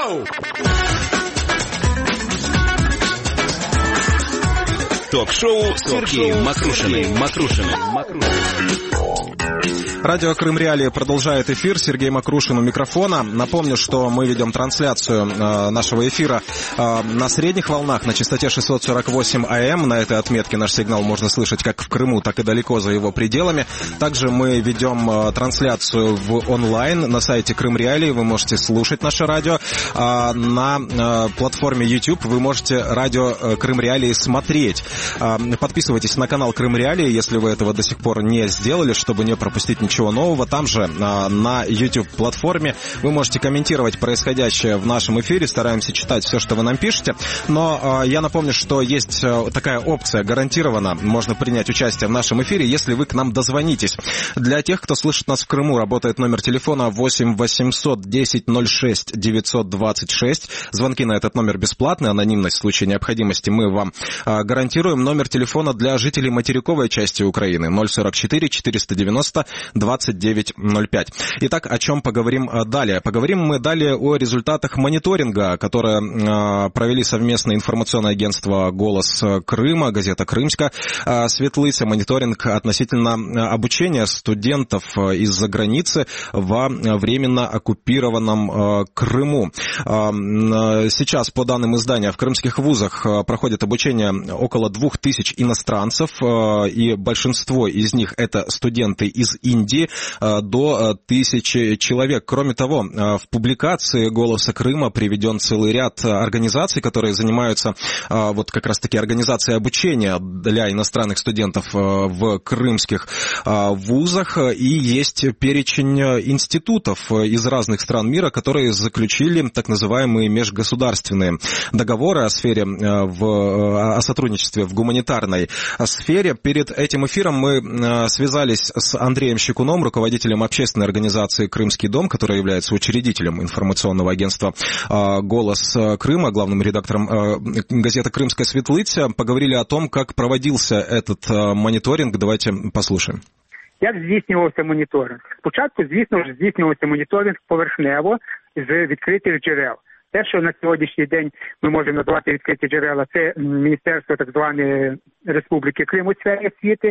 Ток-шоу Сергея Макрушиной. Радио Крым Реалии продолжает эфир. Сергей Макрушин у микрофона. Напомню, что мы ведем трансляцию нашего эфира на средних волнах на частоте 648 АМ. На этой отметке наш сигнал можно слышать как в Крыму, так и далеко за его пределами. Также мы ведем трансляцию в онлайн на сайте Крым Реалии. Вы можете слушать наше радио. На платформе YouTube вы можете радио Крым Реалии смотреть. Подписывайтесь на канал Крым Реалии, если вы этого до сих пор не сделали, чтобы не пропустить ничего нового. Там же на YouTube-платформе вы можете комментировать происходящее в нашем эфире. Стараемся читать все, что вы нам пишете. Но я напомню, что есть такая опция, гарантированно можно принять участие в нашем эфире, если вы к нам дозвонитесь. Для тех, кто слышит нас в Крыму, работает номер телефона 8 800 10 06 926. Звонки на этот номер бесплатные, анонимность в случае необходимости мы вам гарантируем. Номер телефона для жителей материковой части Украины 044 490 2905. Итак, о чем поговорим далее? Поговорим мы далее о результатах мониторинга, которое провели совместное информационное агентство «Голос Крыма», газета «Крымска», «Светлыця». Мониторинг относительно обучения студентов из-за границы во временно оккупированном Крыму. Сейчас, по данным издания, в крымских вузах проходит обучение около 2000 иностранцев, и большинство из них это студенты из Индии, до 1000 человек. Кроме того, в публикации «Голоса Крыма» приведен целый ряд организаций, которые занимаются вот как раз-таки организацией обучения для иностранных студентов в крымских вузах, и есть перечень институтов из разных стран мира, которые заключили так называемые межгосударственные договоры о сотрудничестве в гуманитарной сфере. Перед этим эфиром мы связались с Андреем Щекуном, руководителем общественной организации «Крымский дом», которая является учредителем информационного агентства «Голос Крыма», главным редактором газеты «Кримська Светлиця». Поговорили о том, как проводился этот моніторинг. Давайте послушаем. Як здійснювався моніторинг? Спочатку, звісно ж, здійснювався моніторинг поверхнево з відкритих джерел. Те, що на сьогоднішній день ми можемо назвати відкриті джерела, це Міністерство так званої Республіки Крим у сфері освіти,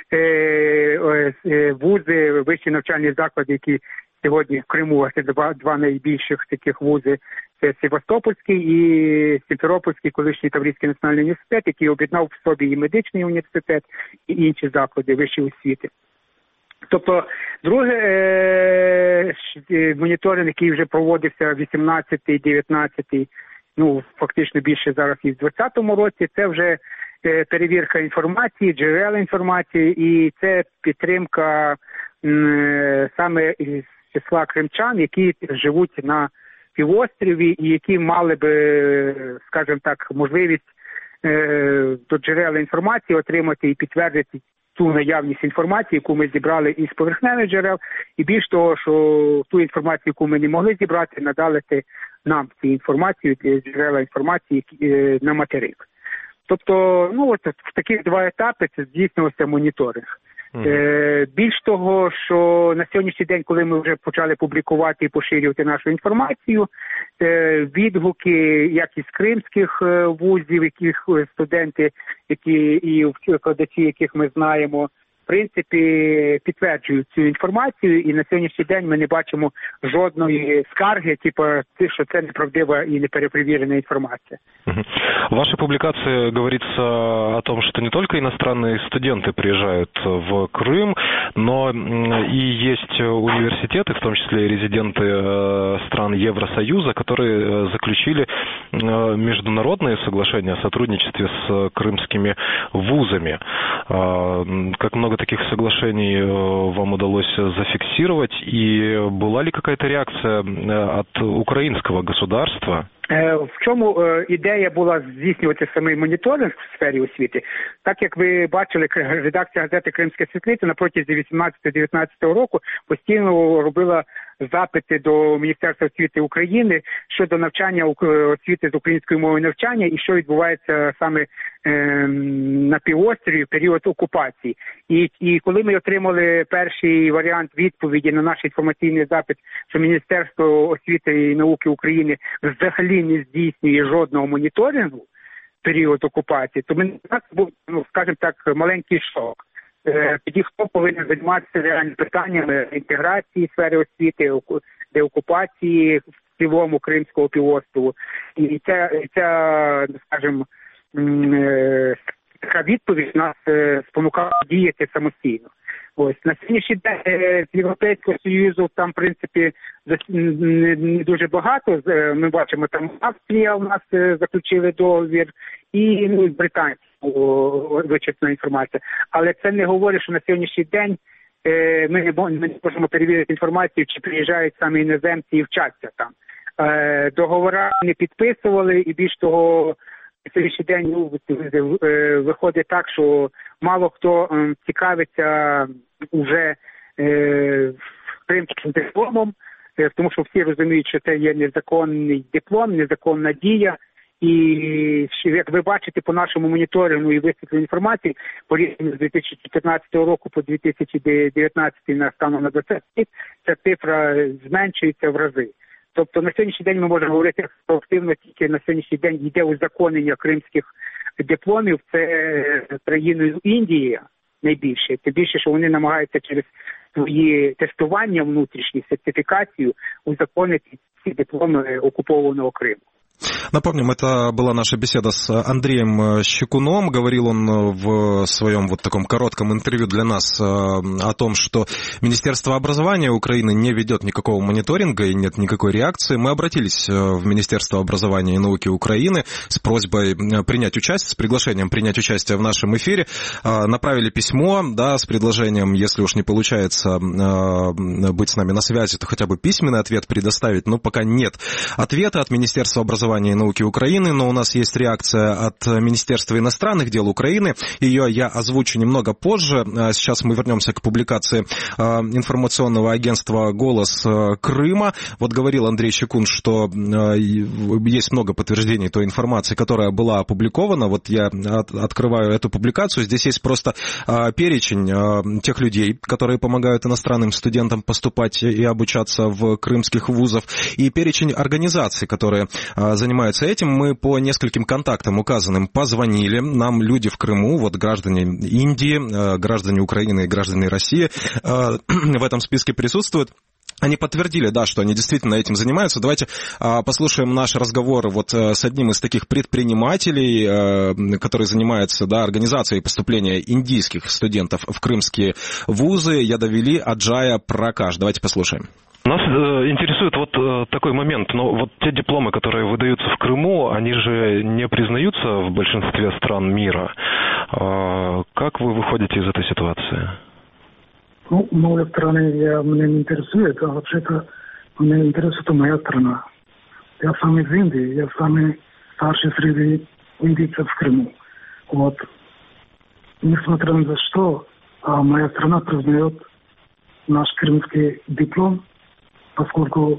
вузи, вищі навчальні заклади, які сьогодні в Криму, це два найбільших таких вузи, це Севастопольський і Сімферопольський, колишній Таврійський національний університет, який об'єднав в собі і медичний університет, і інші заклади вищої освіти. Тобто, другий моніторинг, який вже проводився 18-й, 19-й, ну, фактично більше зараз і в 20-му році, це вже перевірка інформації, джерел інформації, і це підтримка саме із числа кримчан, які живуть на півострові і які мали би, скажімо так, можливість до джерел інформації отримати і підтвердити ту наявність інформації, яку ми зібрали із поверхневих джерел, і більш того, що ту інформацію, яку ми не могли зібрати, надали нам цю інформацію, джерела інформації на материк. Тобто, ну, от в таких два етапи це здійснювався моніторинг. Більш того, що на сьогоднішній день, коли ми вже почали публікувати і поширювати нашу інформацію, відгуки як із кримських вузів, яких студенти, які і викладачі, яких ми знаємо, в принципі, підтверджують цю інформацію, і на сьогоднішній день ми не бачимо жодної скарги, типу, що це неправдива и неперепровірена информация. В вашей публикации говорится о том, что не только иностранные студенты приезжают в Крым, но и есть университеты, в том числе и резиденты стран Евросоюза, которые заключили международные соглашения о сотрудничестве с крымскими вузами. Как много таких соглашений вам удалось зафиксировать, и была ли какая-то реакция от украинского государства? В чому ідея була здійснювати самий моніторинг в сфері освіти? Так як ви бачили, редакція газети «Кримська Светлиця» на протязі 18-19 року постійно робила запити до Міністерства освіти України щодо навчання освіти з української мови навчання і що відбувається саме на півострові в період окупації. І коли ми отримали перший варіант відповіді на наш інформаційний запит, що Міністерство освіти і науки України взагалі не здійснює жодного моніторингу в період окупації, то у нас був, скажімо так, маленький шок. Тоді хто повинен займатися реальними питаннями інтеграції сфери освіти, деокупації в цілому Кримського півострову. І ця, скажімо, така відповідь нас спонукала діяти самостійно. Ось на сьогоднішній день з Європейського Союзу там, в принципі, не дуже багато. Ми бачимо, там Австрія у нас заключили договір, і британці вичерпна інформація. Але це не говорить, що на сьогоднішній день ми не можемо перевірити інформацію, чи приїжджають саме іноземці і вчаться там. Договори не підписували, і більш того, на сьогоднішній день виходить так, що мало хто цікавиться уже кримським дипломом, тому що всі розуміють, що це є незаконний диплом, незаконна дія. І як ви бачите по нашому моніторингу і висвітленню інформації, порівняно з 2014 року по 2019 станом на 20 рік, ця цифра зменшується в рази. Тобто на сьогоднішній день ми можемо говорити, що активно тільки на сьогоднішній день йде узаконення кримських дипломів. Це країною Індії найбільше. Тим більше, що вони намагаються через свої тестування внутрішні, сертифікацію узаконити ці дипломи окупованого Криму. Напомним, это была наша беседа с Андреем Щекуном. Говорил он в своем вот таком коротком интервью для нас о том, что Министерство образования Украины не ведет никакого мониторинга и нет никакой реакции. Мы обратились в Министерство образования и науки Украины с просьбой принять участие, с приглашением принять участие в нашем эфире. Направили письмо, да, с предложением, если уж не получается быть с нами на связи, то хотя бы письменный ответ предоставить. Но пока нет ответа от Министерства образования и науки Украины, но у нас есть реакция от Министерства иностранных дел Украины. Ее я озвучу немного позже. Сейчас мы вернемся к публикации информационного агентства «Голос Крыма». Вот говорил Андрей Щекун, что есть много подтверждений той информации, которая была опубликована. Вот я открываю эту публикацию. Здесь есть просто перечень тех людей, которые помогают иностранным студентам поступать и обучаться в крымских вузах, и перечень организаций, которые занимаются этим. Мы по нескольким контактам указанным позвонили. Нам люди в Крыму, вот граждане Индии, граждане Украины и граждане России в этом списке присутствуют. Они подтвердили, да, что они действительно этим занимаются. Давайте послушаем наш разговор вот с одним из таких предпринимателей, который занимается, да, организацией поступления индийских студентов в крымские вузы. Ядавили Аджая Пракаш. Давайте послушаем. Нас интересует вот такой момент, но вот те дипломы, которые выдаются в Крыму, они же не признаются в большинстве стран мира. Как вы выходите из этой ситуации? Ну, моя страна меня не интересует, а вообще-то меня интересует моя страна. Я сам из Индии, я самый старший среди индийцев в Крыму. Вот. Несмотря на то, что моя страна признает наш крымский диплом, поскольку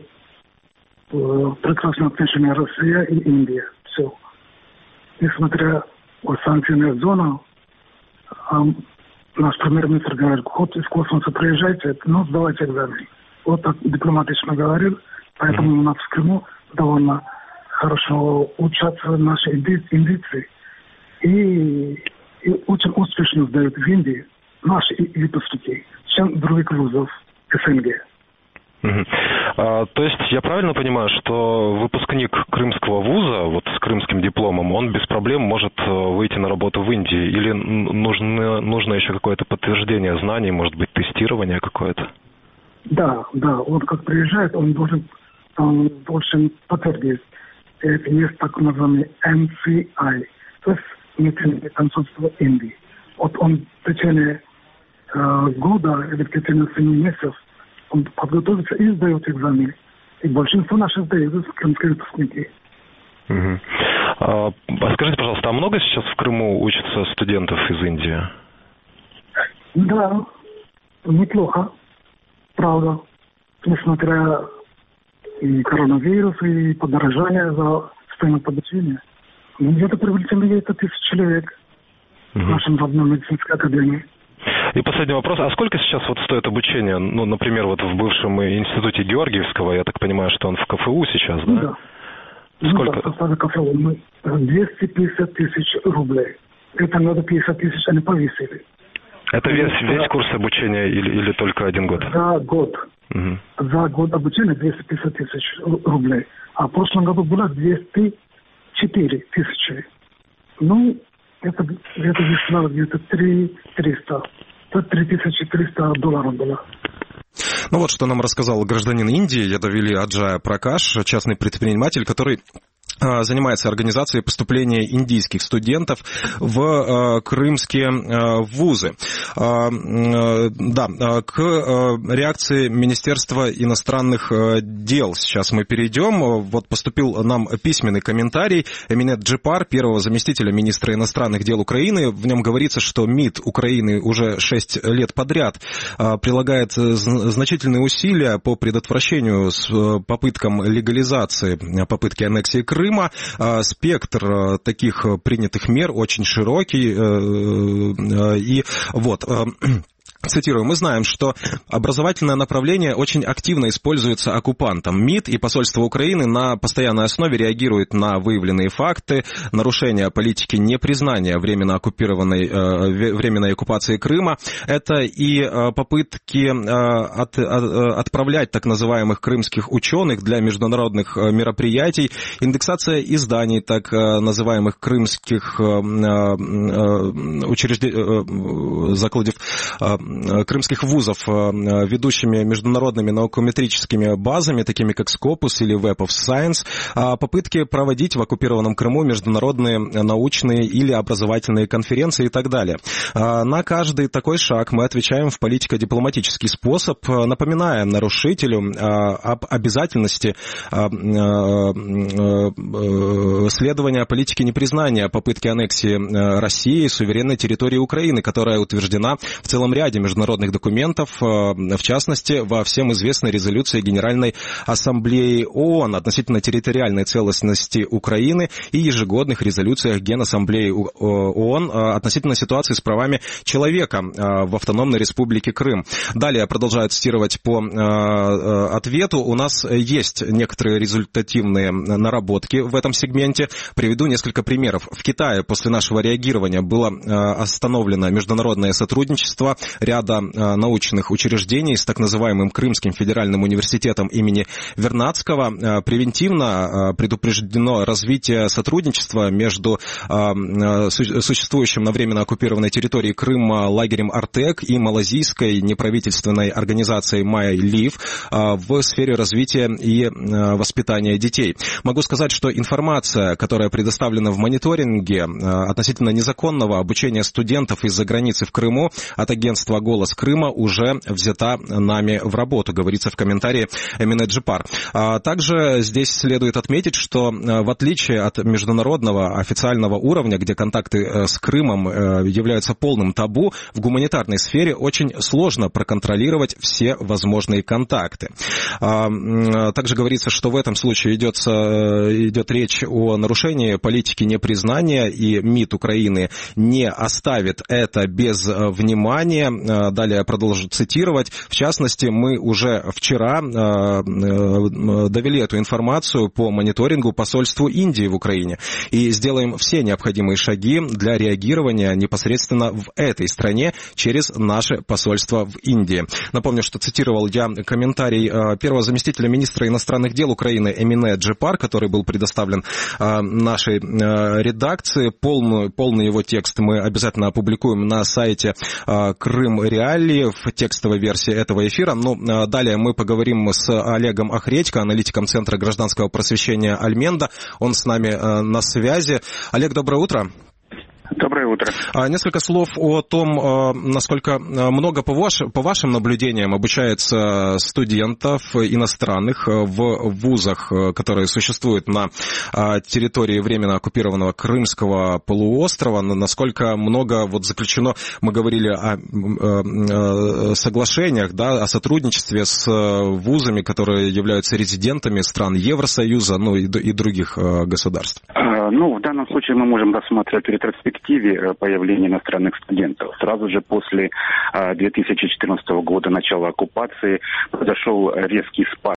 прекрасные отношения Россия и Индия. Все. Несмотря на санкционную зону, наш премьер-министр говорит, хоть из космоса приезжайте, но сдавайте экзамен. Вот так дипломатично говорил. Поэтому у нас в Крыму довольно хорошо учатся наши индийцы. И очень успешно сдают в Индии наши выпускники, чем других вузов СНГ. То есть я правильно понимаю, что выпускник крымского вуза, вот с крымским дипломом, он без проблем может выйти на работу в Индии? Или нужно еще какое-то подтверждение знаний, может быть, тестирование какое-то? Да, он как приезжает, он должен подтвердить. Это есть так называемый MCI, то есть внутреннее консульство Индии. Вот он в течение года или в течение 7 месяцев он подготовится и сдает экзамен. И большинство наших сдают крымские выпускники. Скажите, пожалуйста, а много сейчас в Крыму учатся студентов из Индии? Да, неплохо, правда. несмотря и коронавирус, и подорожание за стоимость обучения. Где-то привлечено где-то 1000 человек в нашем родном медицинской академии. И последний вопрос. А сколько сейчас вот стоит обучение? Ну, например, вот в бывшем институте Георгиевского, я так понимаю, что он в КФУ сейчас, да? Да. Сколько? Ну, да, в КФУ 250 тысяч рублей. Это надо 50 тысяч они повесили. Это весь курс обучения или только 1 год? За год. За год обучения 250 тысяч рублей. А в прошлом году было 204 тысячи. Ну, это где-то вышло где-то 3300. Это $3300 было. Ну вот что нам рассказал гражданин Индии Ядавили Аджая Пракаш, частный предприниматель, который занимается организацией поступления индийских студентов в крымские вузы. Да, к реакции Министерства иностранных дел сейчас мы перейдем. Вот поступил нам письменный комментарий Эминет Джипар, первого заместителя министра иностранных дел Украины. В нем говорится, что МИД Украины уже 6 лет подряд прилагает значительные усилия по предотвращению попыткам легализации, попытки аннексии Крыма. Спектр таких принятых мер очень широкий. И вот... Цитирую, мы знаем, что образовательное направление очень активно используется оккупантом. МИД и посольство Украины на постоянной основе реагируют на выявленные факты нарушения политики непризнания временной оккупации Крыма. Это и попытки отправлять так называемых крымских ученых для международных мероприятий, индексация изданий так называемых крымских закладов крымских вузов ведущими международными наукометрическими базами, такими как Scopus или Web of Science, попытки проводить в оккупированном Крыму международные научные или образовательные конференции и так далее. На каждый такой шаг мы отвечаем в политико-дипломатический способ, напоминая нарушителю об обязательности следования политики непризнания попытки аннексии России суверенной территории Украины, которая утверждена в целом ряде международных документов, в частности, во всем известной резолюции Генеральной Ассамблеи ООН относительно территориальной целостности Украины и ежегодных резолюциях Генассамблеи ООН относительно ситуации с правами человека в Автономной Республике Крым. Далее продолжаю цитировать по ответу. У нас есть некоторые результативные наработки в этом сегменте. Приведу несколько примеров. В Китае после нашего реагирования было остановлено международное сотрудничество ряда научных учреждений с так называемым Крымским федеральным университетом имени Вернадского. Превентивно предупреждено развитие сотрудничества между существующим на временно оккупированной территории Крыма лагерем Артек и малазийской неправительственной организацией MyLive в сфере развития и воспитания детей. Могу сказать, что информация, которая предоставлена в мониторинге относительно незаконного обучения студентов из-за границы в Крыму от агентства «Голос Крыма» уже взята нами в работу, говорится в комментарии Эминет Джипар. Также здесь следует отметить, что в отличие от международного официального уровня, где контакты с Крымом являются полным табу, в гуманитарной сфере очень сложно проконтролировать все возможные контакты. Также говорится, что в этом случае идет речь о нарушении политики непризнания, и МИД Украины не оставит это без внимания. Далее продолжу цитировать. В частности, мы уже вчера довели эту информацию по мониторингу посольству Индии в Украине и сделаем все необходимые шаги для реагирования непосредственно в этой стране через наше посольство в Индии. Напомню, что цитировал я комментарий первого заместителя министра иностранных дел Украины Эминет Джипар, который был предоставлен нашей редакции. Полный его текст мы обязательно опубликуем на сайте Крым Реалии в текстовой версии этого эфира. Далее мы поговорим с Олегом Охредько, аналитиком Центра гражданского просвещения Альменда. Он с нами на связи. Олег, доброе утро. Доброе Доброе утро. Несколько слов о том, насколько много, по вашим наблюдениям, обучается студентов иностранных в вузах, которые существуют на территории временно оккупированного Крымского полуострова. Насколько много заключено, мы говорили о соглашениях, да, о сотрудничестве с вузами, которые являются резидентами стран Евросоюза, и других государств. В данном случае мы можем рассматривать в ретроспективе появления иностранных студентов. Сразу же после 2014 года, начала оккупации, произошел резкий спад